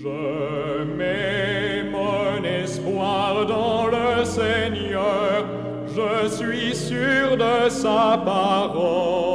Je mets mon espoir dans le Seigneur, je suis sûr de sa parole.